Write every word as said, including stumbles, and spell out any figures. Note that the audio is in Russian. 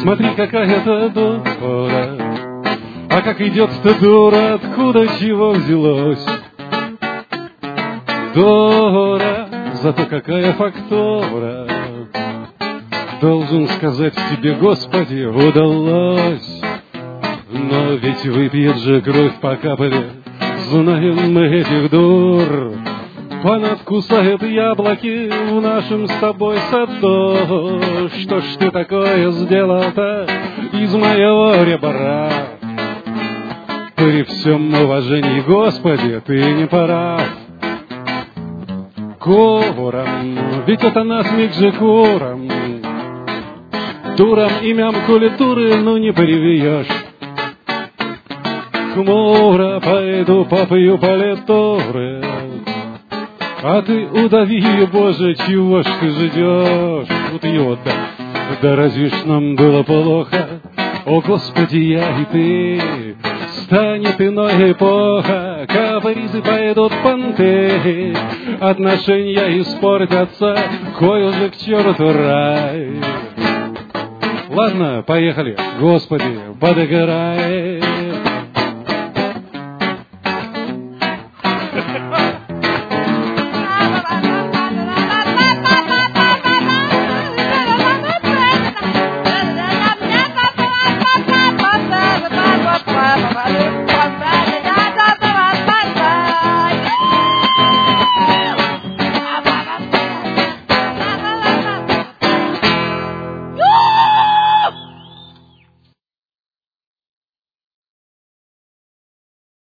Смотри, какая-то дура. А как идет-то дура, откуда чего взялось? Дура, зато какая фактура. Должен сказать тебе, Господи, удалось. Но ведь выпьет же кровь по капле, знаем мы этих дур. Понадкусают яблоки в нашем с тобой саду. Что ж ты такое сделал-то из моего ребра? При всем уважении, Господи, ты не прав. Курам, ведь это насмех же курам. Дурам и мямку литуры, ну не привьешь. Хмуро пойду попью политуры. А ты удави ее, Боже, чего ж ты ждешь? Вот ее, да, да разве ж нам было плохо? О, Господи, я и ты, станет иной эпоха, капризы пойдут понты, отношения испортятся, кой уже к черту рай. Ладно, поехали, Господи, подыграй.